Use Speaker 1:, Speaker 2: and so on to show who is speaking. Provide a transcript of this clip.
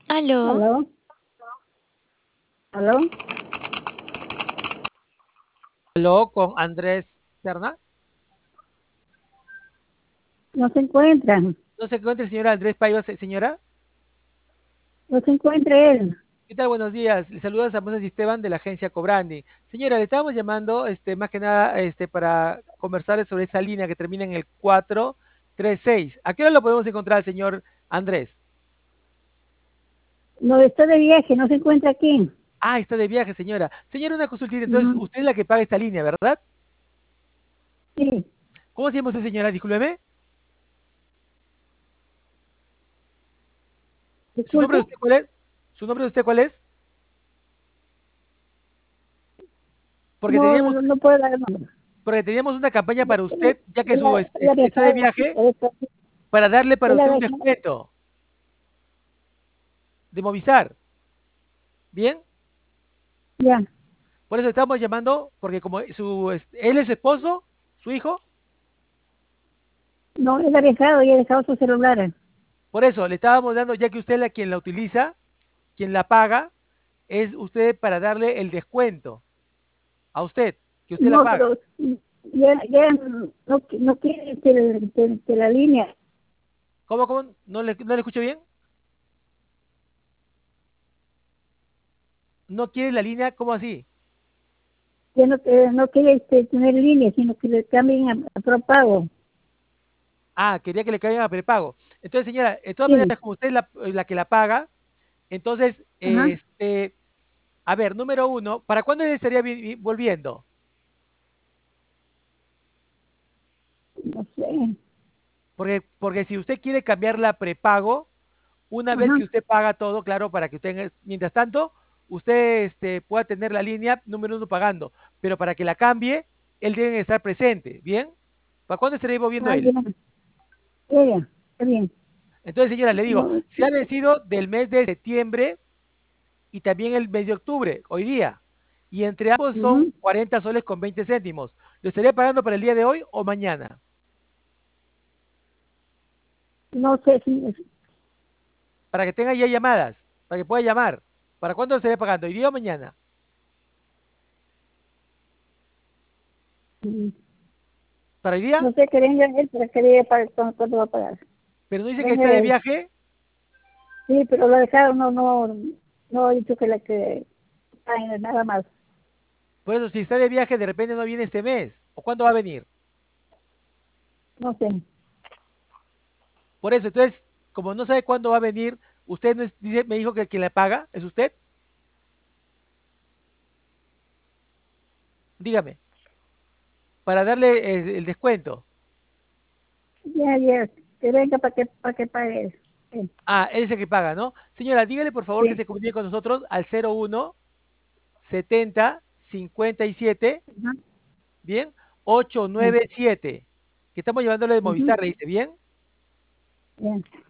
Speaker 1: Aló,
Speaker 2: ¿Aló? ¿Aló?
Speaker 3: Habló con Andrés Serna.
Speaker 2: No se encuentran.
Speaker 3: No se encuentra el señor Andrés Paiva, señora.
Speaker 2: No se encuentra él.
Speaker 3: ¿Qué tal? Buenos días. Le saluda Samuel Esteban de la agencia Cobrandi. Señora, le estábamos llamando, más que nada, para conversar sobre esa línea que termina en el 436. ¿A qué hora lo podemos encontrar al señor Andrés?
Speaker 2: No está de viaje, no se encuentra aquí.
Speaker 3: Ah, está de viaje, señora. Señora, una consultita. Entonces,
Speaker 2: Ujú.
Speaker 3: usted es la que paga esta línea, ¿verdad?
Speaker 2: Sí,
Speaker 3: ¿Cómo se llama usted, señora? Discúlpeme. ¿Su nombre
Speaker 2: disculpe.
Speaker 3: de usted cuál es? ¿Su nombre de usted cuál es? Porque
Speaker 2: No,
Speaker 3: teníamos,
Speaker 2: no, no puedo dar el nombre.
Speaker 3: porque teníamos una campaña para
Speaker 2: Él,
Speaker 3: usted, ya que
Speaker 2: él ha él ha
Speaker 3: está de
Speaker 2: viajado,
Speaker 3: viaje, para darle para
Speaker 2: él ha
Speaker 3: usted un
Speaker 2: viajado.
Speaker 3: descuento de Movistar. ¿Bien?
Speaker 2: Ya,
Speaker 3: Por eso estamos llamando, porque como él es su esposo, su hijo,
Speaker 2: no, él ha viajado y ha dejado su celular.
Speaker 3: por eso le estábamos dando, ya que usted es la quien la utiliza, quien la paga, es usted para darle el descuento a usted, que usted la
Speaker 2: No,
Speaker 3: paga.
Speaker 2: pero ya no quiere que la línea,
Speaker 3: ¿Cómo? ¿No le escucho bien? ¿No quiere la línea? ¿Cómo así?
Speaker 2: ya no quiere tener línea, sino que le cambien a propago.
Speaker 3: Ah, quería que le caigan a prepago. Entonces, señora, de todas
Speaker 2: Sí,
Speaker 3: maneras, como usted es la que la paga, entonces,
Speaker 2: ajá,
Speaker 3: a ver, número uno, ¿para cuándo él estaría volviendo?
Speaker 2: no sé.
Speaker 3: Porque si usted quiere cambiar la prepago, una vez
Speaker 2: Ajá,
Speaker 3: que usted paga todo, claro, para que usted, mientras tanto, usted pueda tener la línea número uno pagando, pero para que la cambie, él debe estar presente, ¿bien? ¿Para cuándo estaría volviendo
Speaker 2: ah,
Speaker 3: él?
Speaker 2: ya, está bien.
Speaker 3: Entonces, señora, le digo,
Speaker 2: No,
Speaker 3: se ha vencido del mes de septiembre y también el mes de octubre, hoy día, y entre ambos son
Speaker 2: ujú.
Speaker 3: 40 soles con 20 céntimos. ¿Lo estaría pagando para el día de hoy o mañana?
Speaker 2: No sé si
Speaker 3: Para que tenga ya llamadas, para que pueda llamar. ¿Para cuándo lo estaría pagando? ¿Hoy día o mañana? ¿Para hoy día?
Speaker 2: no sé que venga él para que diga para cuánto va a pagar.
Speaker 3: Pero no dice que está
Speaker 2: Venga
Speaker 3: de
Speaker 2: él.
Speaker 3: viaje.
Speaker 2: Sí, pero lo dejaron, no ha dicho que la que pague nada más.
Speaker 3: Por eso, si está de viaje, de repente no viene este mes. ¿O cuándo va a venir?
Speaker 2: No sé.
Speaker 3: Por eso, entonces, como no sabe cuándo va a venir, usted no me dijo que quien le paga es usted. Dígame, para darle el descuento.
Speaker 2: Ya, que venga para que pague él. Sí,
Speaker 3: Ah, él es el que paga, ¿no? Señora, dígale por favor que
Speaker 2: sí.
Speaker 3: se comunique con nosotros al 01 70 57,
Speaker 2: Ajá,
Speaker 3: ¿bien?
Speaker 2: bien,
Speaker 3: 897, que estamos llevándole de
Speaker 2: ujú,
Speaker 3: Movistar, le dice, ¿bien?
Speaker 2: bien.